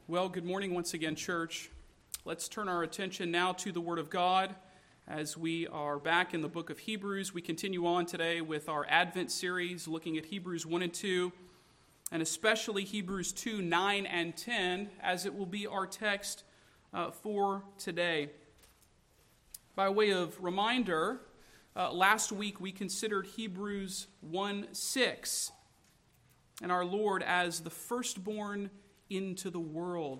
Well, good morning once again, church. Let's turn our attention now to the Word of God as we are back in the book of Hebrews. We continue on today with our Advent series, looking at Hebrews 1 and 2, and especially Hebrews 2, 9 and 10, as it will be our text for today. By way of reminder, last week we considered Hebrews 1, 6, and our Lord as the firstborn into the world.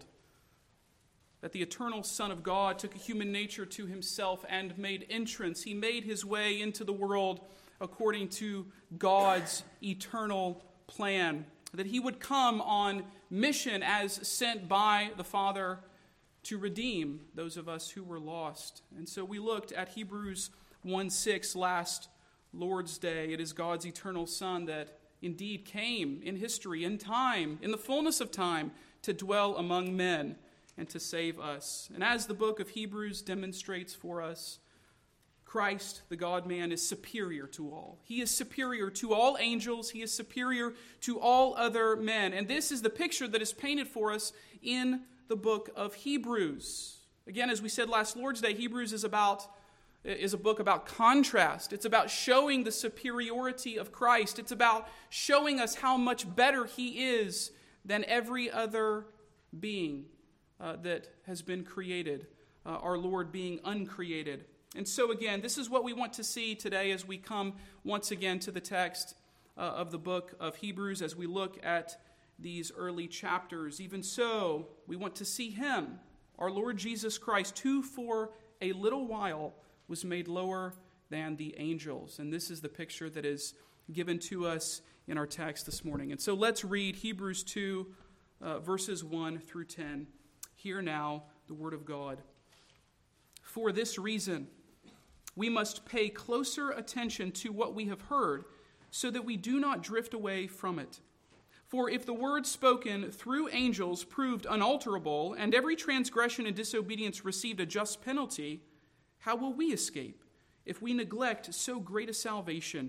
That the eternal Son of God took a human nature to himself and made entrance. He made his way into the world according to God's eternal plan. That he would come on mission as sent by the Father to redeem those of us who were lost. And so we looked at Hebrews 1:6 last Lord's Day. It is God's eternal Son that indeed came in history, in time, in the fullness of time, to dwell among men and to save us. And as the book of Hebrews demonstrates for us, Christ, the God-man, is superior to all. He is superior to all angels. He is superior to all other men. And this is the picture that is painted for us in the book of Hebrews. Again, as we said last Lord's Day, Hebrews is a book about contrast. It's about showing the superiority of Christ. It's about showing us how much better he is than every other being that has been created, our Lord being uncreated. And so again, this is what we want to see today as we come once again to the text of the book of Hebrews, as we look at these early chapters. Even so, we want to see him, our Lord Jesus Christ, who for a little while was made lower than the angels. And this is the picture that is given to us in our text this morning. And so let's read Hebrews 2, verses 1 through 10. Hear now the word of God. For this reason, we must pay closer attention to what we have heard, so that we do not drift away from it. For if the word spoken through angels proved unalterable, and every transgression and disobedience received a just penalty, how will we escape if we neglect so great a salvation?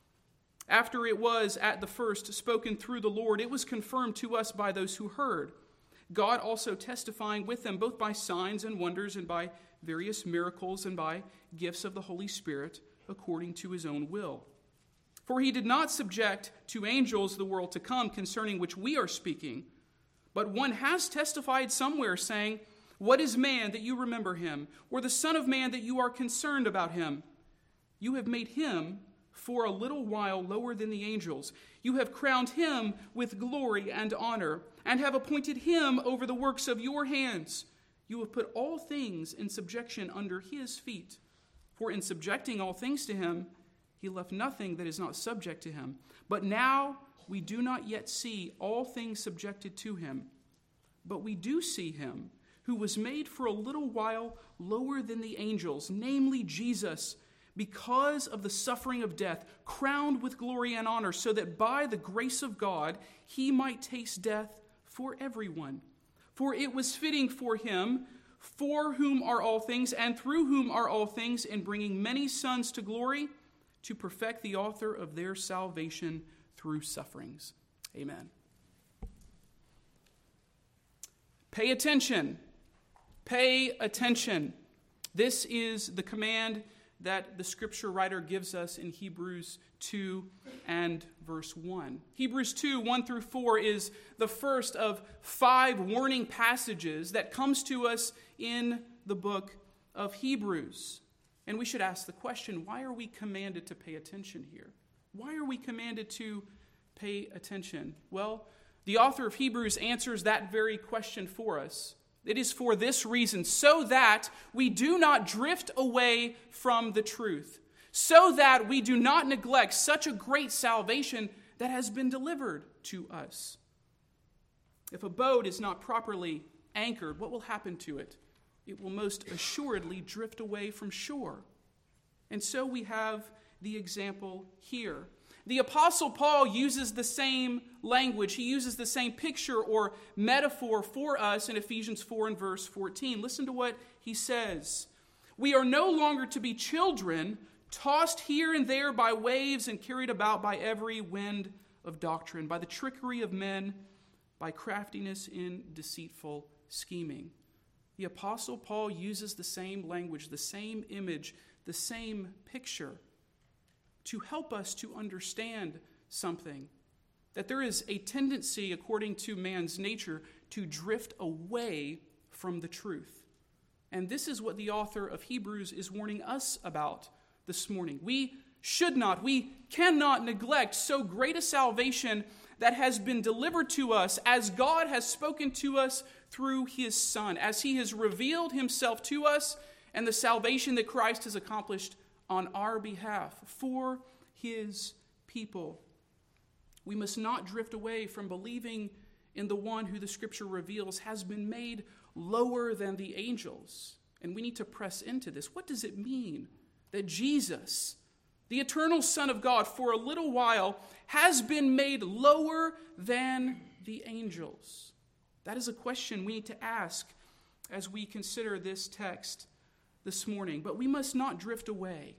After it was at the first spoken through the Lord, it was confirmed to us by those who heard, God also testifying with them both by signs and wonders and by various miracles and by gifts of the Holy Spirit according to his own will. For he did not subject to angels the world to come, concerning which we are speaking, but one has testified somewhere, saying, what is man that you remember him, or the Son of Man that you are concerned about him? You have made him for a little while lower than the angels. You have crowned him with glory and honor, and have appointed him over the works of your hands. You have put all things in subjection under his feet. For in subjecting all things to him, he left nothing that is not subject to him. But now we do not yet see all things subjected to him. But we do see him, who was made for a little while lower than the angels, namely Jesus, because of the suffering of death, crowned with glory and honor, so that by the grace of God he might taste death for everyone. For it was fitting for him, for whom are all things, and through whom are all things, in bringing many sons to glory, to perfect the author of their salvation through sufferings. Amen. Pay attention. Pay attention. This is the command that the scripture writer gives us in Hebrews 2 and verse 1. Hebrews 2, 1 through 4 is the first of 5 warning passages that comes to us in the book of Hebrews. And we should ask the question, why are we commanded to pay attention here? Why are we commanded to pay attention? Well, the author of Hebrews answers that very question for us. It is for this reason, so that we do not drift away from the truth, so that we do not neglect such a great salvation that has been delivered to us. If a boat is not properly anchored, what will happen to it? It will most assuredly drift away from shore. And so we have the example here. The Apostle Paul uses the same language. He uses the same picture or metaphor for us in Ephesians 4 and verse 14. Listen to what he says. We are no longer to be children, tossed here and there by waves and carried about by every wind of doctrine, by the trickery of men by craftiness in deceitful scheming. The Apostle Paul uses the same language, the same image, the same picture to help us to understand something. That there is a tendency, according to man's nature, to drift away from the truth. And this is what the author of Hebrews is warning us about this morning. We cannot neglect so great a salvation that has been delivered to us as God has spoken to us through his Son, as he has revealed himself to us and the salvation that Christ has accomplished on our behalf for his people. We must not drift away from believing in the one who the Scripture reveals has been made lower than the angels. And we need to press into this. What does it mean that Jesus, the eternal Son of God, for a little while has been made lower than the angels? That is a question we need to ask as we consider this text this morning. But we must not drift away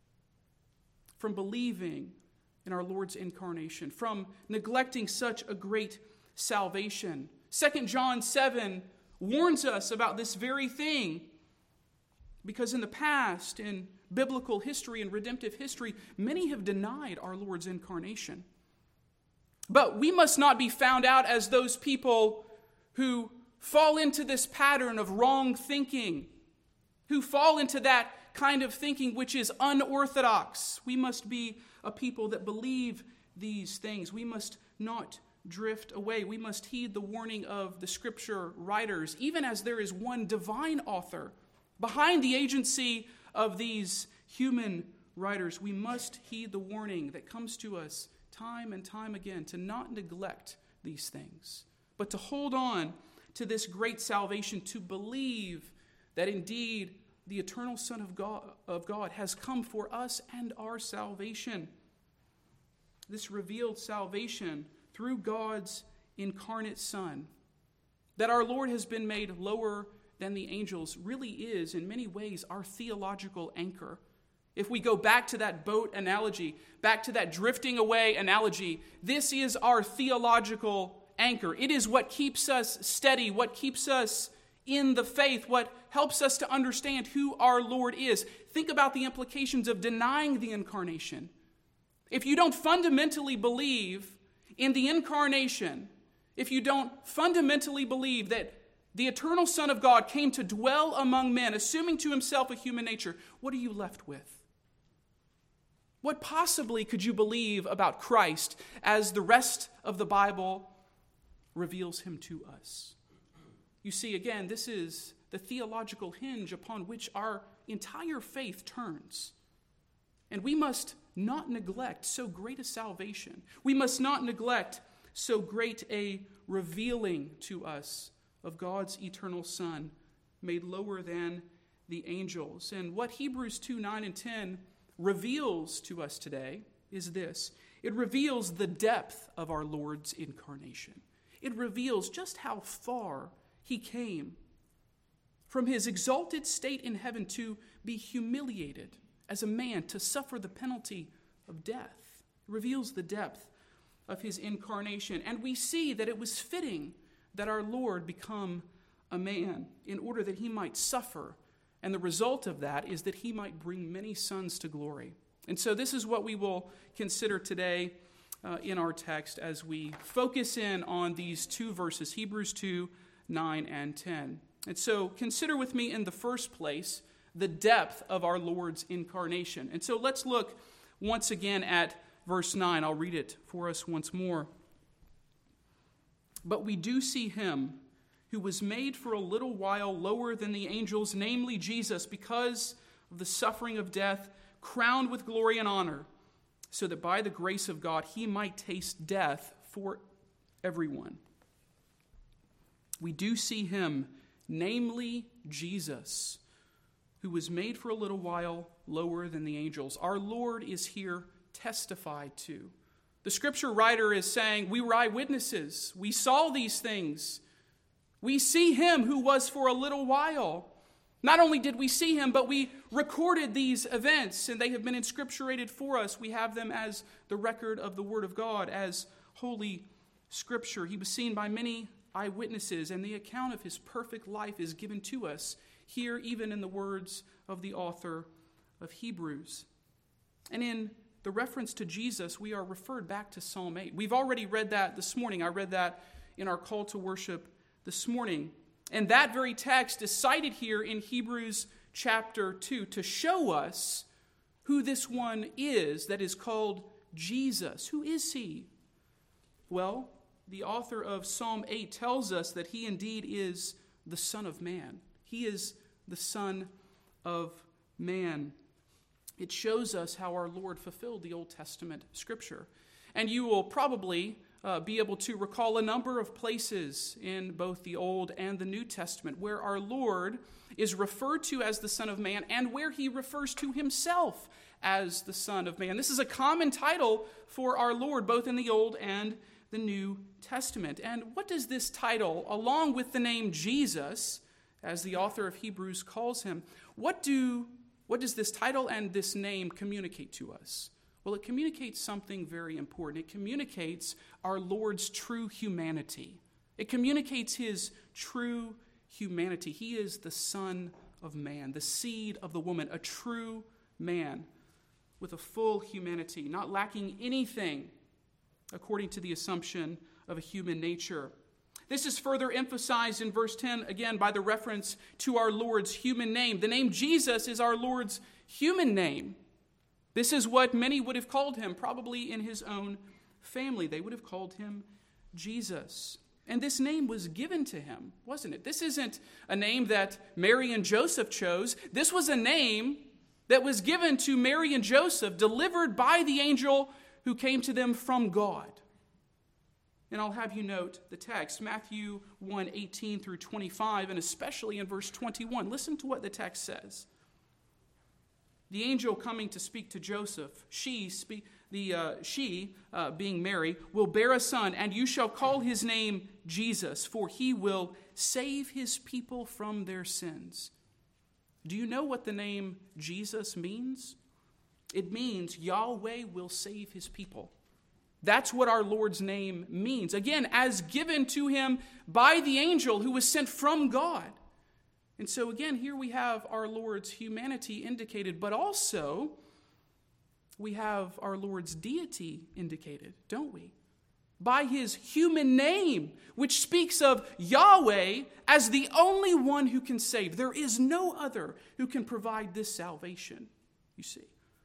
from believing in our Lord's incarnation, from neglecting such a great salvation. 2 John 7 warns us about this very thing, because in the past, in biblical history and redemptive history, many have denied our Lord's incarnation. But we must not be found out as those people who fall into this pattern of wrong thinking, who fall into that kind of thinking which is unorthodox. We must be a people that believe these things. We must not drift away. We must heed the warning of the Scripture writers, even as there is one divine author behind the agency of these human writers. We must heed the warning that comes to us time and time again to not neglect these things, but to hold on to this great salvation, to believe that indeed the eternal Son of God has come for us and our salvation. This revealed salvation through God's incarnate Son, that our Lord has been made lower than the angels, really is in many ways our theological anchor. If we go back to that boat analogy, back to that drifting away analogy, this is our theological anchor. It is what keeps us steady, what keeps us in the faith, what helps us to understand who our Lord is. Think about the implications of denying the incarnation. If you don't fundamentally believe in the incarnation, if you don't fundamentally believe that the eternal Son of God came to dwell among men, assuming to himself a human nature, what are you left with? What possibly could you believe about Christ as the rest of the Bible reveals him to us? You see, again, this is the theological hinge upon which our entire faith turns. And we must not neglect so great a salvation. We must not neglect so great a revealing to us of God's eternal Son, made lower than the angels. And what Hebrews 2, 9 and 10 reveals to us today is this. It reveals the depth of our Lord's incarnation. It reveals just how far he came from his exalted state in heaven to be humiliated as a man, to suffer the penalty of death. It reveals the depth of his incarnation. And we see that it was fitting that our Lord become a man in order that he might suffer. And the result of that is that he might bring many sons to glory. And so this is what we will consider today in our text as we focus in on these two verses, Hebrews 2, 9 and 10. And so consider with me in the first place the depth of our Lord's incarnation. And so let's look once again at verse 9. I'll read it for us once more. But we do see him who was made for a little while lower than the angels, namely Jesus, because of the suffering of death, crowned with glory and honor, so that by the grace of God he might taste death for everyone. We do see him, namely Jesus, who was made for a little while lower than the angels. Our Lord is here testified to. The scripture writer is saying, we were eyewitnesses. We saw these things. We see him who was for a little while. Not only did we see him, but we recorded these events, and they have been inscripturated for us. We have them as the record of the Word of God, as holy Scripture. He was seen by many eyewitnesses, and the account of his perfect life is given to us here, even in the words of the author of Hebrews. And in the reference to Jesus, we are referred back to Psalm 8. We've already read that this morning. I read that in our call to worship this morning. And that very text is cited here in Hebrews chapter 2 to show us who this one is that is called Jesus. Who is he? Well, the author of Psalm 8 tells us that he indeed is the Son of Man. He is the Son of Man. It shows us how our Lord fulfilled the Old Testament Scripture. And you will probably be able to recall a number of places in both the Old and the New Testament where our Lord is referred to as the Son of Man and where he refers to himself as the Son of Man. This is a common title for our Lord, both in the Old and the New Testament. And what does this title, along with the name Jesus, as the author of Hebrews calls him, what does this title and this name communicate to us? Well, it communicates something very important. It communicates our Lord's true humanity. It communicates his true humanity. He is the Son of Man, the seed of the woman, a true man with a full humanity, not lacking anything according to the assumption of a human nature. This is further emphasized in verse 10, again, by the reference to our Lord's human name. The name Jesus is our Lord's human name. This is what many would have called him, probably in his own family. They would have called him Jesus. And this name was given to him, wasn't it? This isn't a name that Mary and Joseph chose. This was a name that was given to Mary and Joseph, delivered by the angel who came to them from God. And I'll have you note the text, Matthew 1:18 through 25, and especially in verse 21. Listen to what the text says. The angel coming to speak to Joseph, she, being Mary, will bear a son, and you shall call his name Jesus, for he will save his people from their sins. Do you know what the name Jesus means? It means Yahweh will save his people. That's what our Lord's name means. Again, as given to him by the angel who was sent from God. And so again, here we have our Lord's humanity indicated, but also we have our Lord's deity indicated, don't we? By his human name, which speaks of Yahweh as the only one who can save. There is no other who can provide this salvation, you see.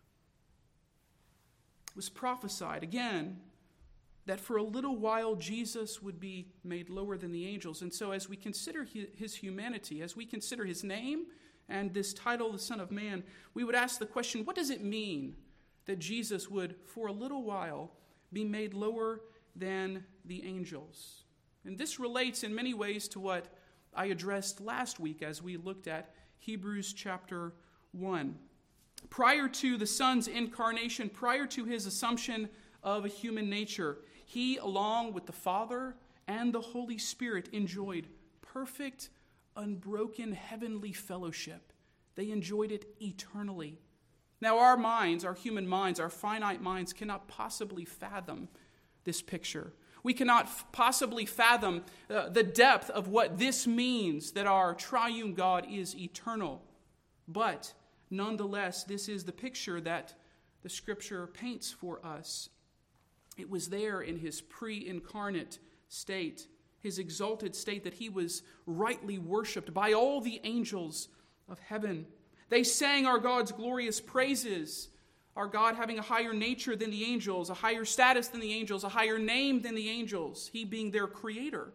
It was prophesied again that for a little while Jesus would be made lower than the angels. And so as we consider his humanity, as we consider his name and this title, the Son of Man, we would ask the question, what does it mean that Jesus would for a little while be made lower than the angels? And this relates in many ways to what I addressed last week as we looked at Hebrews chapter 1. Prior to the Son's incarnation, prior to his assumption of a human nature, he, along with the Father and the Holy Spirit, enjoyed perfect, unbroken heavenly fellowship. They enjoyed it eternally. Now, our minds, our human minds, our finite minds cannot possibly fathom this picture. We cannot possibly fathom the depth of what this means, that our triune God is eternal. But nonetheless, this is the picture that the Scripture paints for us. It was there in his pre-incarnate state, his exalted state, that he was rightly worshipped by all the angels of heaven. They sang our God's glorious praises, our God having a higher nature than the angels, a higher status than the angels, a higher name than the angels, he being their creator.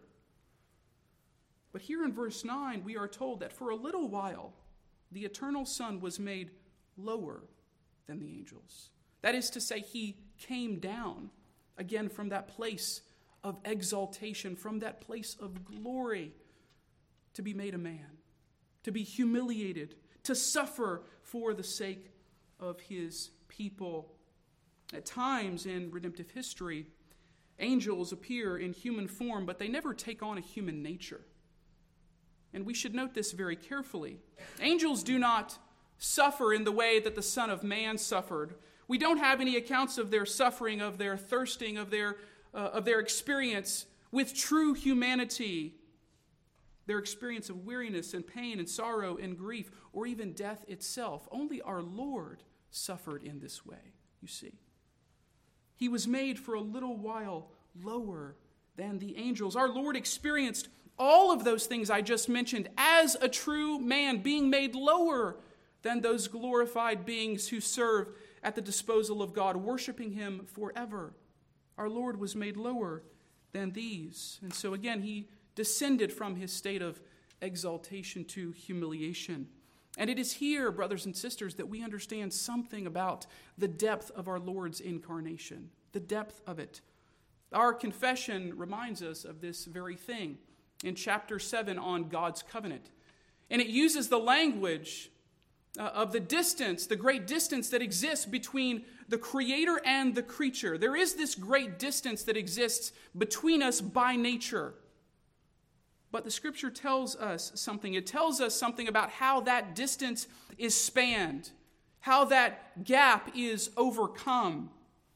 But here in verse 9, we are told that for a little while, the eternal Son was made lower than the angels. That is to say, he came down again from that place of exaltation, from that place of glory, to be made a man, to be humiliated, to suffer for the sake of his people. At times in redemptive history, angels appear in human form, but they never take on a human nature. And we should note this very carefully. Angels do not suffer in the way that the Son of Man suffered. We don't have any accounts of their suffering, of their thirsting, of their their experience with true humanity, their experience of weariness and pain and sorrow and grief, or even death itself. Only our Lord suffered in this way, you see. He was made for a little while lower than the angels. Our Lord experienced all of those things I just mentioned as a true man, being made lower than those glorified beings who serve at the disposal of God, worshiping him forever. Our Lord was made lower than these. And so again, he descended from his state of exaltation to humiliation. And it is here, brothers and sisters, that we understand something about the depth of our Lord's incarnation, the depth of it. Our confession reminds us of this very thing in chapter 7 on God's covenant. And it uses the language of the distance, the great distance that exists between the Creator and the creature. There is this great distance that exists between us by nature. But the Scripture tells us something. It tells us something about how that distance is spanned, how that gap is overcome.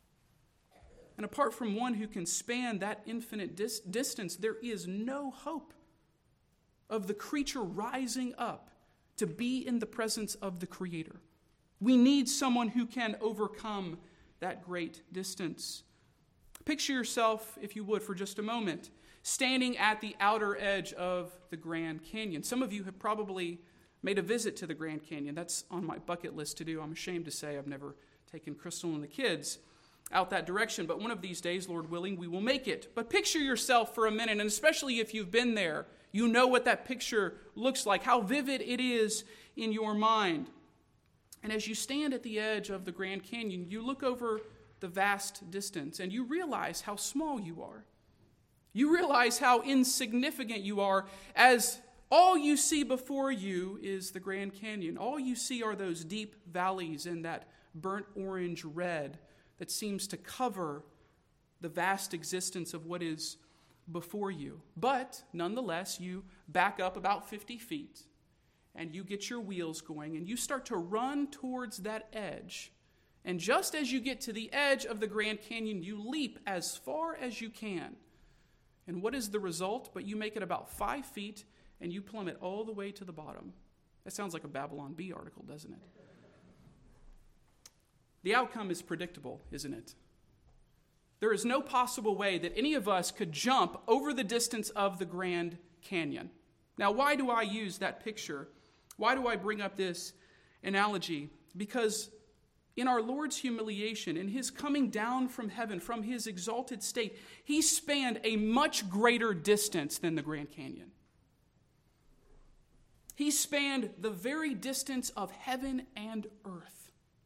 And apart from one who can span that infinite distance, there is no hope of the creature rising up to be in the presence of the Creator. We need someone who can overcome that great distance. Picture yourself, if you would, for just a moment, standing at the outer edge of the Grand Canyon. Some of you have probably made a visit to the Grand Canyon. That's on my bucket list to do. I'm ashamed to say I've never taken Crystal and the kids out that direction, but one of these days, Lord willing, we will make it. But picture yourself for a minute, and especially if you've been there, you know what that picture looks like, how vivid it is in your mind. And as you stand at the edge of the Grand Canyon, you look over the vast distance, and you realize how small you are. You realize how insignificant you are, as all you see before you is the Grand Canyon. All you see are those deep valleys and that burnt orange red that seems to cover the vast existence of what is before you. But nonetheless, you back up about 50 feet and you get your wheels going and you start to run towards that edge. And just as you get to the edge of the Grand Canyon, you leap as far as you can. And what is the result? But you make it about 5 feet and you plummet all the way to the bottom. That sounds like a Babylon Bee article, doesn't it? The outcome is predictable, isn't it? There is no possible way that any of us could jump over the distance of the Grand Canyon. Now, why do I use that picture? Why do I bring up this analogy? Because in our Lord's humiliation, in his coming down from heaven, from his exalted state, he spanned a much greater distance than the Grand Canyon. He spanned the very distance of heaven and earth.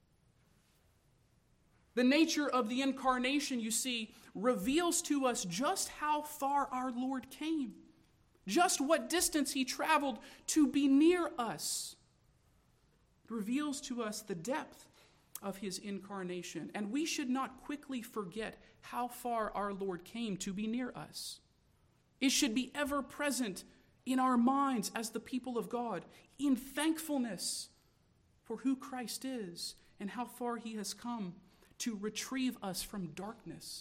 The nature of the incarnation, you see, reveals to us just how far our Lord came, just what distance he traveled to be near us. It reveals to us the depth of his incarnation, and we should not quickly forget how far our Lord came to be near us. It should be ever present in our minds as the people of God, in thankfulness for who Christ is and how far he has come to retrieve us from darkness.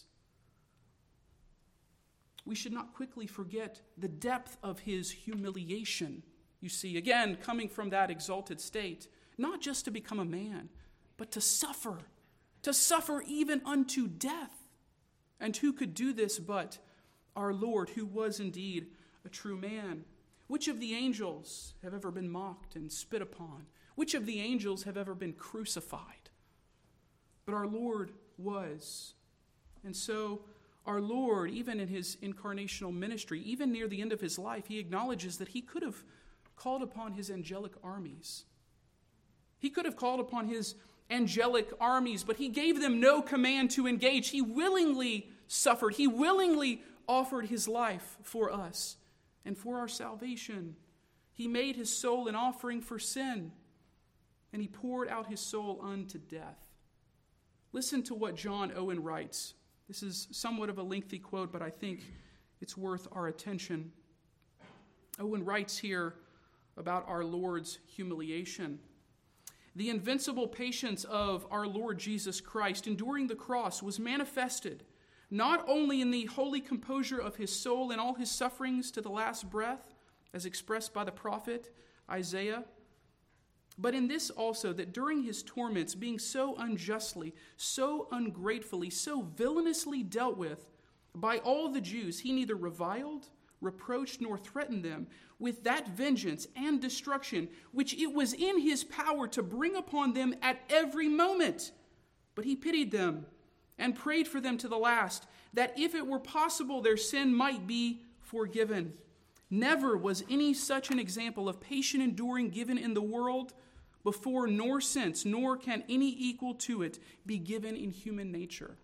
We should not quickly forget the depth of his humiliation. You see, again, coming from that exalted state, not just to become a man, but to suffer even unto death. And who could do this but our Lord, who was indeed a true man? Which of the angels have ever been mocked and spit upon? Which of the angels have ever been crucified? But our Lord was. And so our Lord, even in his incarnational ministry, even near the end of his life, he acknowledges that he could have called upon his angelic armies. He could have called upon his angelic armies, but he gave them no command to engage. He willingly suffered. He willingly offered his life for us and for our salvation. He made his soul an offering for sin, and he poured out his soul unto death. Listen to what John Owen writes. This is somewhat of a lengthy quote, but I think it's worth our attention. Owen writes here about our Lord's humiliation. The invincible patience of our Lord Jesus Christ enduring the cross was manifested not only in the holy composure of his soul in all his sufferings to the last breath, as expressed by the prophet Isaiah, but in this also, that during his torments, being so unjustly, so ungratefully, so villainously dealt with by all the Jews, he neither reviled, reproached, nor threatened them with that vengeance and destruction which it was in his power to bring upon them at every moment. But he pitied them and prayed for them to the last, that if it were possible, their sin might be forgiven. Never was any such an example of patient enduring given in the world before nor since, nor can any equal to it be given in human nature.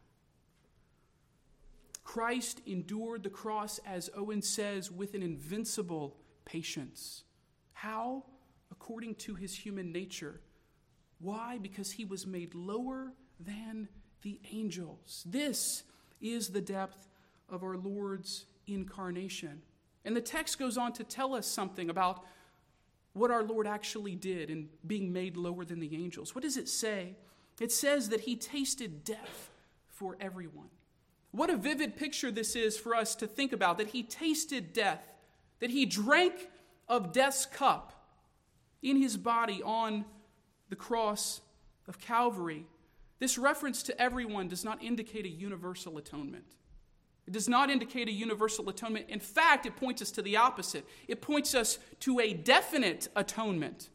Christ endured the cross, as Owen says, with an invincible patience. How? According to his human nature. Why? Because he was made lower than the angels. This is the depth of our Lord's incarnation. And the text goes on to tell us something about what our Lord actually did in being made lower than the angels. What does it say? It says that he tasted death for everyone. What a vivid picture this is for us to think about, that he tasted death, that he drank of death's cup in his body on the cross of Calvary. This reference to everyone does not indicate a universal atonement. It does not indicate a universal atonement. In fact, it points us to the opposite. It points us to a definite atonement.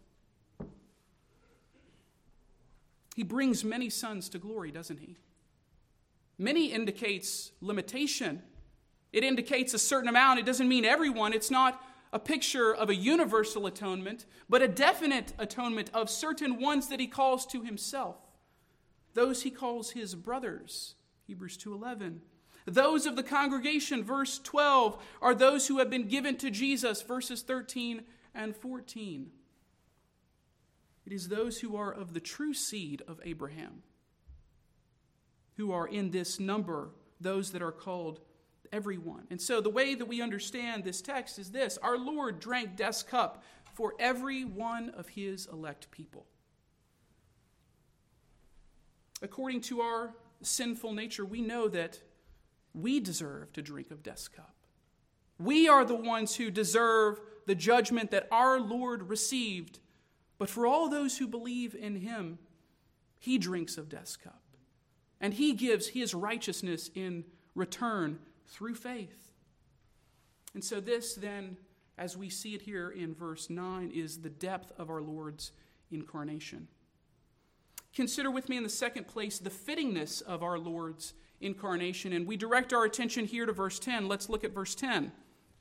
He brings many sons to glory, doesn't he? Many indicates limitation. It indicates a certain amount. It doesn't mean everyone. It's not a picture of a universal atonement, but a definite atonement of certain ones that he calls to himself. Those he calls his brothers, Hebrews 2:11. Those of the congregation, verse 12, are those who have been given to Jesus, verses 13 and 14. It is those who are of the true seed of Abraham, who are in this number, those that are called everyone. And so the way that we understand this text is this: our Lord drank death's cup for every one of his elect people. According to our sinful nature, we know that we deserve to drink of death's cup. We are the ones who deserve the judgment that our Lord received. But for all those who believe in him, he drinks of death's cup. And he gives his righteousness in return through faith. And so this then, as we see it here in verse 9, is the depth of our Lord's incarnation. Consider with me in the second place the fittingness of our Lord's incarnation. And we direct our attention here to verse 10. Let's look at verse 10.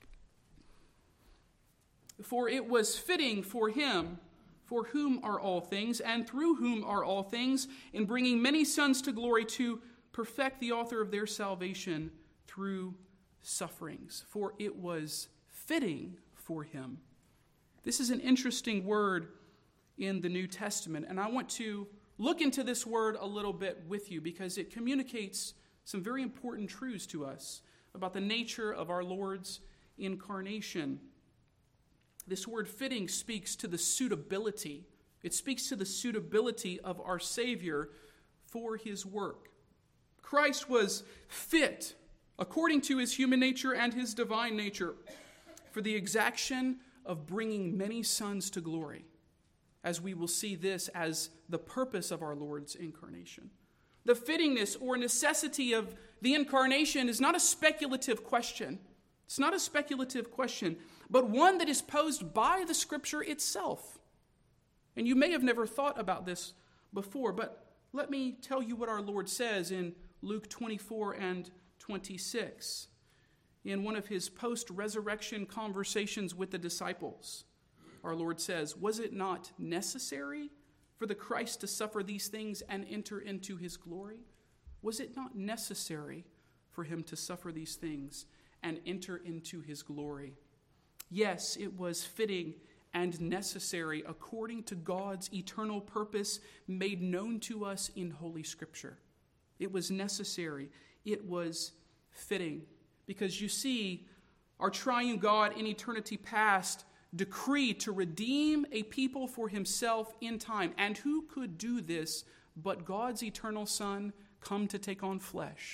For it was fitting for him, for whom are all things, and through whom are all things, in bringing many sons to glory, to perfect the author of their salvation through sufferings. For it was fitting for him. This is an interesting word in the New Testament, and I want to look into this word a little bit with you because it communicates some very important truths to us about the nature of our Lord's incarnation. This word fitting speaks to the suitability. It speaks to the suitability of our Savior for his work. Christ was fit, according to his human nature and his divine nature, for the exaction of bringing many sons to glory, as we will see this as the purpose of our Lord's incarnation. The fittingness or necessity of the incarnation is not a speculative question. It's not a speculative question, but one that is posed by the Scripture itself. And you may have never thought about this before, but let me tell you what our Lord says in Luke 24 and 26, in one of his post-resurrection conversations with the disciples. Our Lord says, "Was it not necessary for the Christ to suffer these things and enter into his glory?" Was it not necessary for him to suffer these things and enter into his glory? Yes, it was fitting and necessary according to God's eternal purpose made known to us in Holy Scripture. It was necessary. It was fitting. Because you see, our triune God in eternity past decreed to redeem a people for himself in time. And who could do this but God's eternal Son come to take on flesh,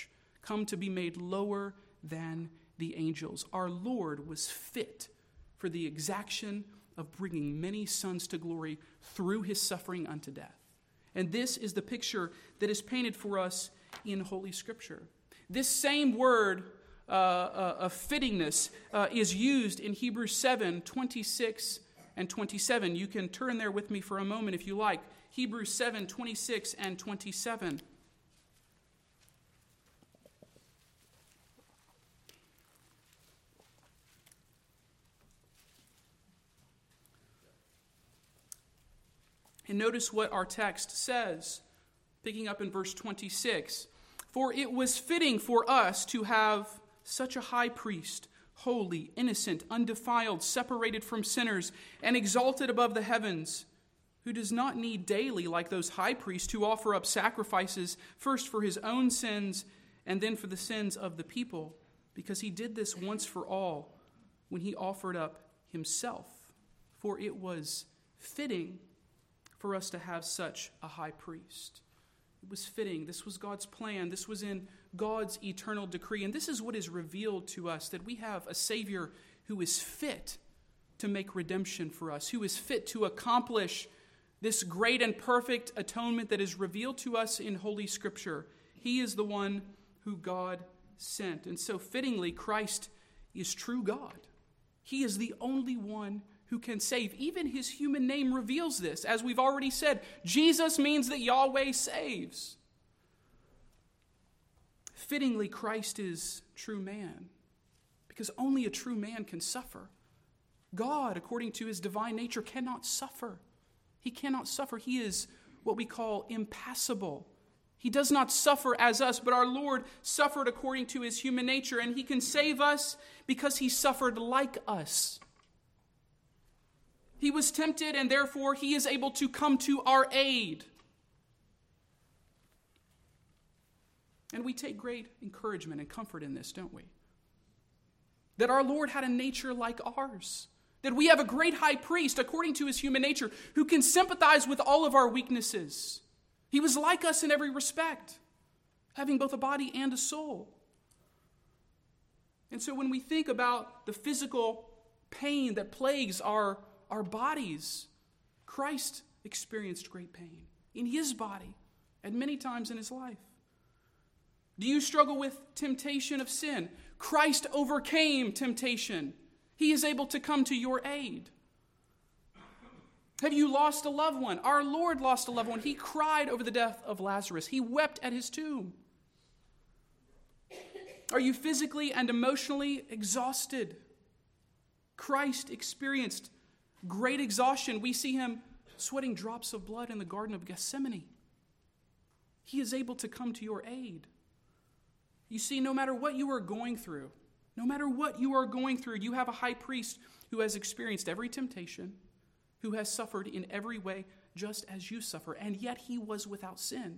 come to be made lower than the angels. Our Lord was fit for the exaction of bringing many sons to glory through his suffering unto death. And this is the picture that is painted for us in Holy Scripture. This same word of fittingness is used in Hebrews 7, 26 and 27. You can turn there with me for a moment if you like. Hebrews 7, 26 and 27. And notice what our text says, picking up in verse 26. For it was fitting for us to have such a high priest, holy, innocent, undefiled, separated from sinners, and exalted above the heavens, who does not need daily, like those high priests, to offer up sacrifices, first for his own sins and then for the sins of the people, because he did this once for all when he offered up himself. For it was fitting for us to have such a high priest. It was fitting. This was God's plan. This was in God's eternal decree. And this is what is revealed to us, that we have a Savior who is fit to make redemption for us, who is fit to accomplish this great and perfect atonement that is revealed to us in Holy Scripture. He is the one who God sent. And so fittingly, Christ is true God. He is the only one who can save. Even his human name reveals this. As we've already said, Jesus means that Yahweh saves. Fittingly, Christ is true man, because only a true man can suffer. God, according to his divine nature, cannot suffer. He cannot suffer. He is what we call impassible. He does not suffer as us, but our Lord suffered according to his human nature, and he can save us because he suffered like us. He was tempted, and therefore he is able to come to our aid. And we take great encouragement and comfort in this, don't we? That our Lord had a nature like ours. That we have a great high priest, according to his human nature, who can sympathize with all of our weaknesses. He was like us in every respect, having both a body and a soul. And so when we think about the physical pain that plagues our bodies, Christ experienced great pain in his body at many times in his life. Do you struggle with temptation of sin? Christ overcame temptation. He is able to come to your aid. Have you lost a loved one? Our Lord lost a loved one. He cried over the death of Lazarus. He wept at his tomb. Are you physically and emotionally exhausted? Christ experienced great exhaustion. We see him sweating drops of blood in the Garden of Gethsemane. He is able to come to your aid. You see, no matter what you are going through, you have a high priest who has experienced every temptation, who has suffered in every way just as you suffer, and yet he was without sin.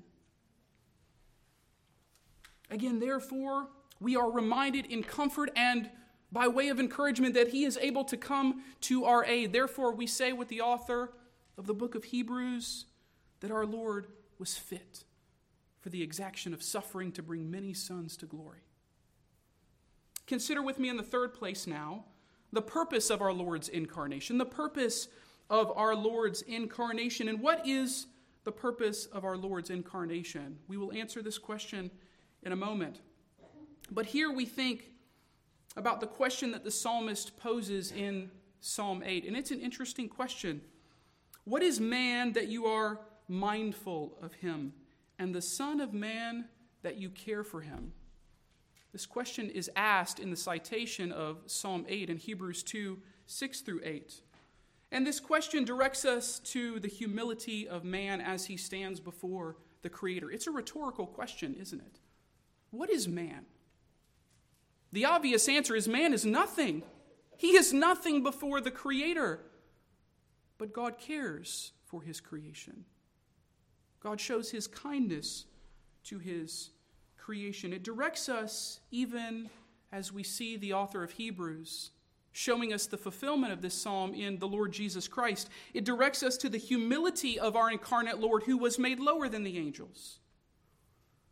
Again, therefore, we are reminded in comfort and by way of encouragement that he is able to come to our aid. Therefore, we say with the author of the book of Hebrews that our Lord was fit for the exaction of suffering to bring many sons to glory. Consider with me in the third place now the purpose of our Lord's incarnation. The purpose of our Lord's incarnation. And what is the purpose of our Lord's incarnation? We will answer this question in a moment. But here we think about the question that the psalmist poses in Psalm 8. And it's an interesting question. What is man that you are mindful of him, and the Son of Man that you care for him? This question is asked in the citation of Psalm 8 in Hebrews 2, 6 through 8. And this question directs us to the humility of man as he stands before the Creator. It's a rhetorical question, isn't it? What is man? The obvious answer is man is nothing. He is nothing before the Creator. But God cares for his creation. God shows his kindness to his creation. It directs us, even as we see the author of Hebrews showing us the fulfillment of this psalm in the Lord Jesus Christ. It directs us to the humility of our incarnate Lord, who was made lower than the angels.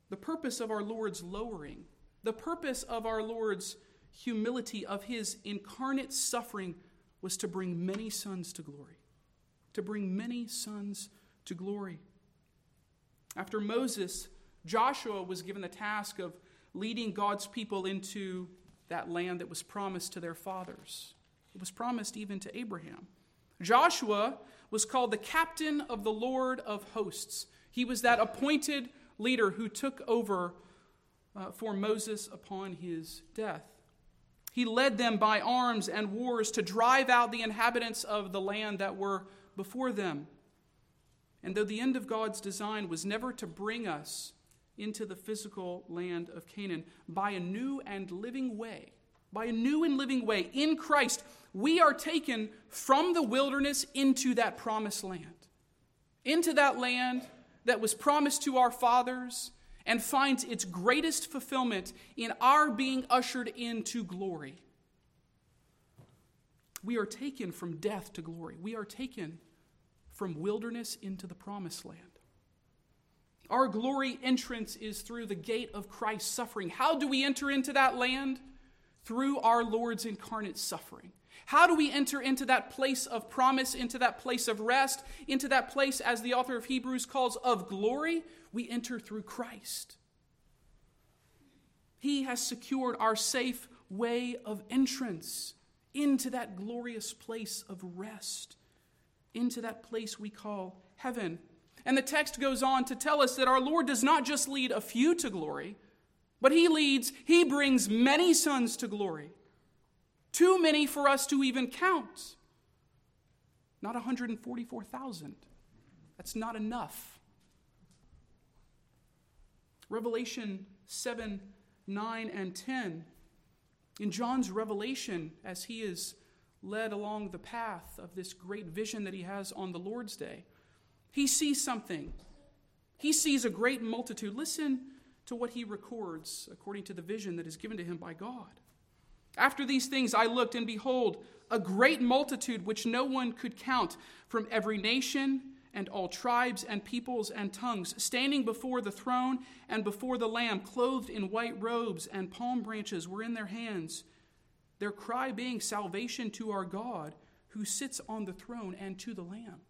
the purpose of our Lord's lowering, the purpose of our Lord's humility, of his incarnate suffering, was to bring many sons to glory. To bring many sons to glory. After Moses, Joshua was given the task of leading God's people into that land that was promised to their fathers. It was promised even to Abraham. Joshua was called the captain of the Lord of hosts. He was that appointed leader who took over for Moses upon his death. He led them by arms and wars to drive out the inhabitants of the land that were before them. And though the end of God's design was never to bring us into the physical land of Canaan, by a new and living way, in Christ, we are taken from the wilderness into that promised land, into that land that was promised to our fathers and finds its greatest fulfillment in our being ushered into glory. We are taken from death to glory. We are taken from wilderness into the promised land. Our glory entrance is through the gate of Christ's suffering. How do we enter into that land? Through our Lord's incarnate suffering. How do we enter into that place of promise, into that place of rest, into that place, as the author of Hebrews calls, of glory? We enter through Christ. He has secured our safe way of entrance into that glorious place of rest, into that place we call heaven. And the text goes on to tell us that our Lord does not just lead a few to glory, but he brings many sons to glory. Too many for us to even count. Not 144,000. That's not enough. Revelation 7, 9, and 10. In John's revelation, as he is led along the path of this great vision that he has on the Lord's Day, he sees something. He sees a great multitude. Listen to what he records according to the vision that is given to him by God. After these things I looked, and behold, a great multitude which no one could count, from every nation and all tribes and peoples and tongues, standing before the throne and before the Lamb, clothed in white robes, and palm branches were in their hands, their cry being, salvation to our God, who sits on the throne, and to the Lamb.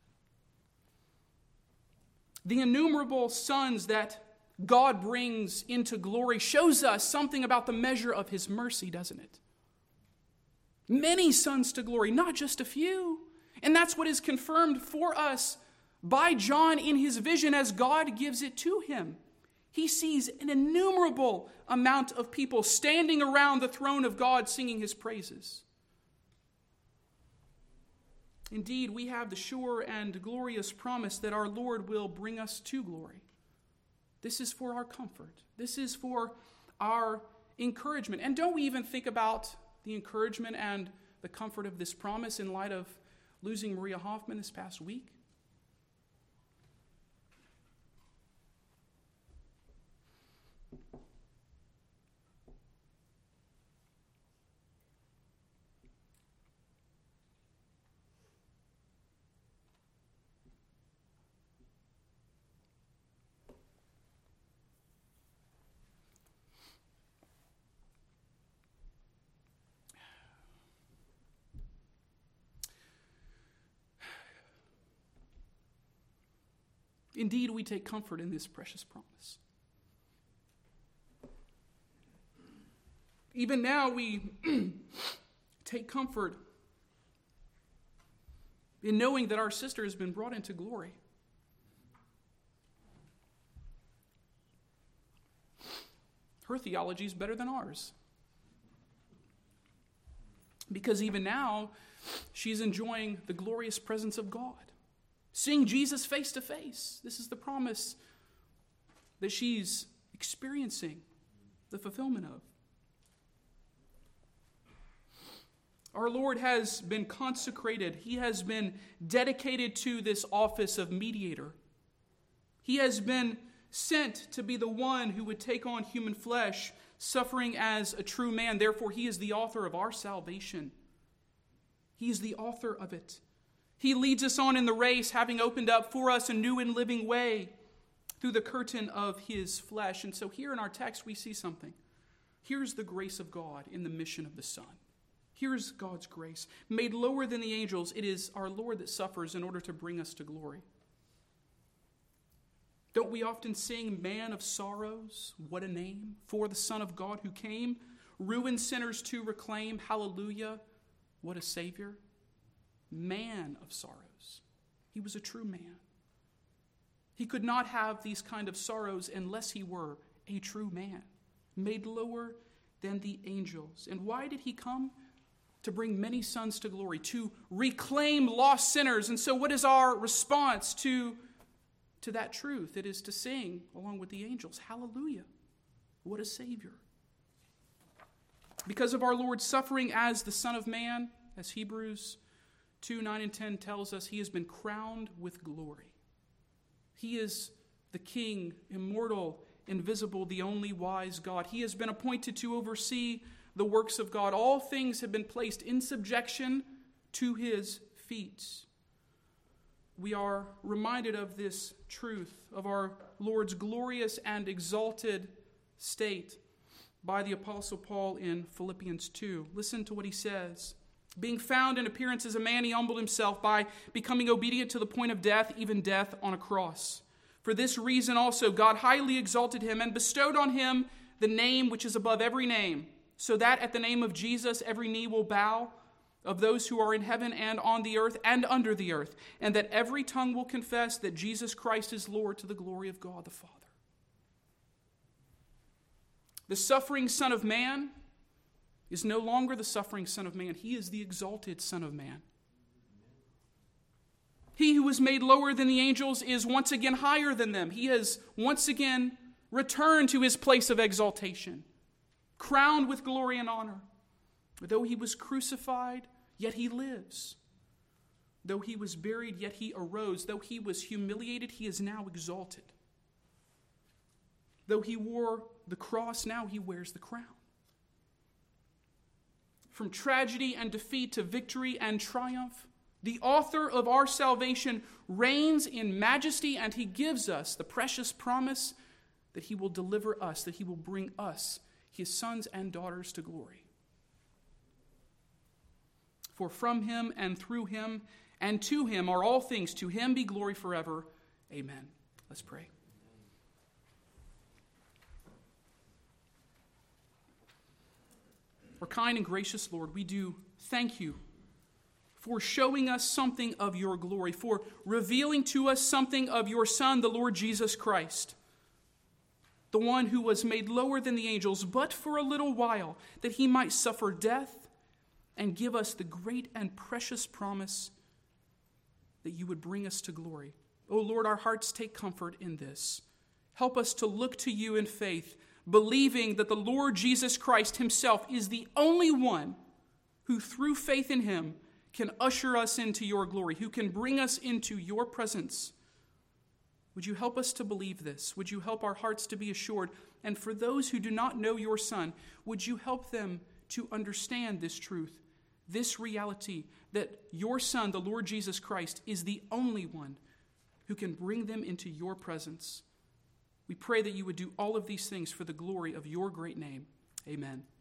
The innumerable sons that God brings into glory shows us something about the measure of his mercy, doesn't it? Many sons to glory, not just a few. And that's what is confirmed for us by John in his vision as God gives it to him. He sees an innumerable amount of people standing around the throne of God singing his praises. Indeed, we have the sure and glorious promise that our Lord will bring us to glory. This is for our comfort. This is for our encouragement. And don't we even think about the encouragement and the comfort of this promise in light of losing Maria Hoffman this past week? Indeed, we take comfort in this precious promise. Even now, we take comfort in knowing that our sister has been brought into glory. Her theology is better than ours. Because even now, she's enjoying the glorious presence of God. Seeing Jesus face to face. This is the promise that she's experiencing the fulfillment of. Our Lord has been consecrated. He has been dedicated to this office of mediator. He has been sent to be the one who would take on human flesh, suffering as a true man. Therefore, he is the author of our salvation. He is the author of it. He leads us on in the race, having opened up for us a new and living way through the curtain of his flesh. And so here in our text, we see something. Here's the grace of God in the mission of the Son. Here's God's grace. Made lower than the angels, it is our Lord that suffers in order to bring us to glory. Don't we often sing, Man of Sorrows, what a name, for the Son of God who came, ruined sinners to reclaim, hallelujah, what a Savior. Man of sorrows. He was a true man. He could not have these kind of sorrows unless he were a true man, made lower than the angels. And why did he come? To bring many sons to glory, to reclaim lost sinners. And so what is our response to that truth? It is to sing along with the angels, hallelujah, what a Savior. Because of our Lord's suffering as the Son of Man, as Hebrews 2, 9 and 10 tells us, he has been crowned with glory. He is the King, immortal, invisible, the only wise God. He has been appointed to oversee the works of God. All things have been placed in subjection to his feet. We are reminded of this truth, of our Lord's glorious and exalted state by the Apostle Paul in Philippians 2. Listen to what he says. Being found in appearance as a man, he humbled himself by becoming obedient to the point of death, even death on a cross. For this reason also God highly exalted him and bestowed on him the name which is above every name, so that at the name of Jesus every knee will bow, of those who are in heaven and on the earth and under the earth, and that every tongue will confess that Jesus Christ is Lord, to the glory of God the Father. The suffering Son of Man is no longer the suffering Son of Man. He is the exalted Son of Man. He who was made lower than the angels is once again higher than them. He has once again returned to his place of exaltation, crowned with glory and honor. Though he was crucified, yet he lives. Though he was buried, yet he arose. Though he was humiliated, he is now exalted. Though he wore the cross, now he wears the crown. From tragedy and defeat to victory and triumph, the author of our salvation reigns in majesty, and he gives us the precious promise that he will deliver us, that he will bring us, his sons and daughters, to glory. For from him and through him and to him are all things. To him be glory forever. Amen. Let's pray. Our kind and gracious Lord, we do thank you for showing us something of your glory, for revealing to us something of your Son, the Lord Jesus Christ, the one who was made lower than the angels, but for a little while, that he might suffer death and give us the great and precious promise that you would bring us to glory. O Lord, our hearts take comfort in this. Help us to look to you in faith, believing that the Lord Jesus Christ himself is the only one who through faith in him can usher us into your glory, who can bring us into your presence. Would you help us to believe this? Would you help our hearts to be assured? And for those who do not know your Son, would you help them to understand this truth, this reality, that your Son, the Lord Jesus Christ, is the only one who can bring them into your presence. We pray that you would do all of these things for the glory of your great name. Amen.